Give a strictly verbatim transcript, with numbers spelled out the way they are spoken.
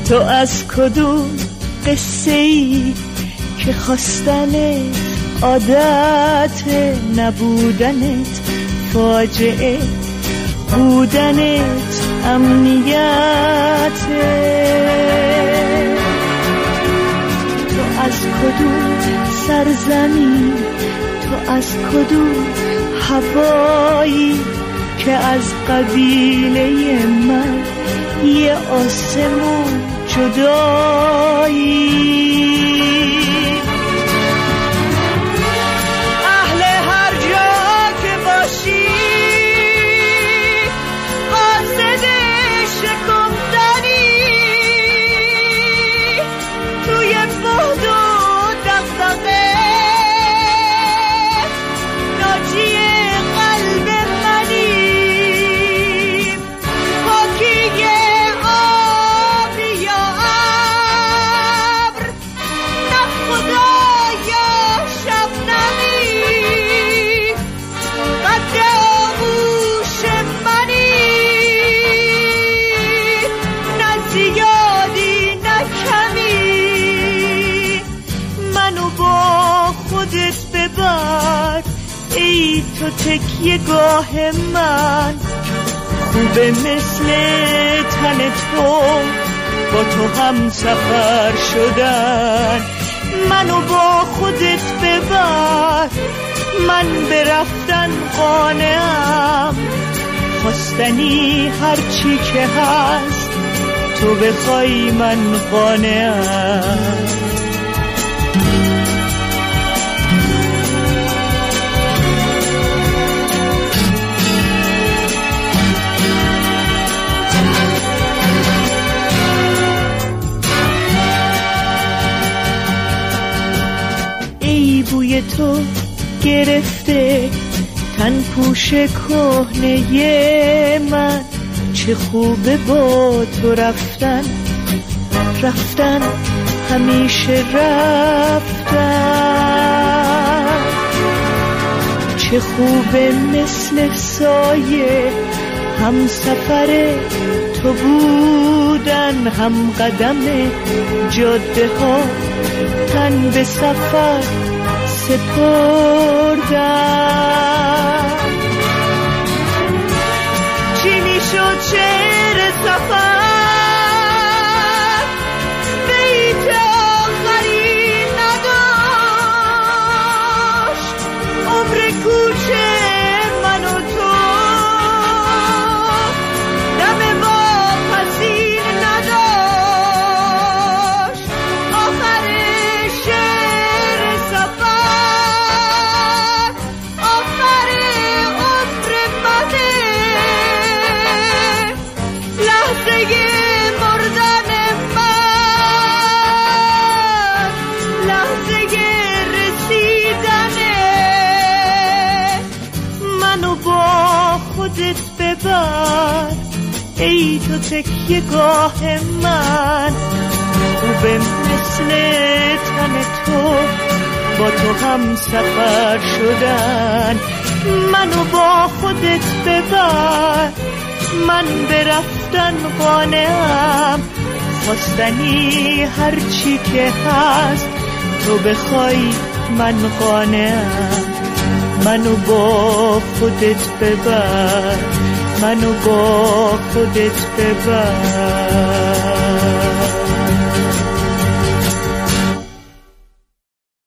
تو از کدوم قصه ای که خواستنت عادت نبودنت فاجعه بودنت امنیته؟ تو از کدوم سرزمین، تو از کدوم هوایی که از قبیله من یه آسمون جدایی؟ اهل هر جا که باشی قاصد شکفتنی توی بغض و دغدغه ناجی قلب منی. پاکی آب یا ابر نه خدا یا شبنمی قد آغوش منی. نه زیادی نه کمی منو با خودت ببر ای تو تکیه گاه من. خوبه مثل تن تو با تو هم سفر شدن. منو با خودت ببر من برفتن قانعم. خواستنی هرچی که هست تو بخوای من قانعم. بوی تو گرفته تن پوش کهنه من. چه خوبه با تو رفتن رفتن همیشه رفتن. چه خوبه مثل سایه هم سفر تو بودن، هم قدم جاده ها تن به سفر سپردن. چی میشد شعر سفر بیت آخری نداشت. عمر کوچه من و تو دم واپسی نداشت. آخر شعر سفر آخر عمر منه. لحظه مردن من لحظه رسیدنه. منو با خودت ببر ای تو تکیه گاه من. خوبه مثل تن تو با تو هم سفر شدن. منو با خودت ببر من برفتن قانعم. خواستنی هرچی که هست تو بخوای من قانعم. منو با خودت ببر منو با خودت ببر.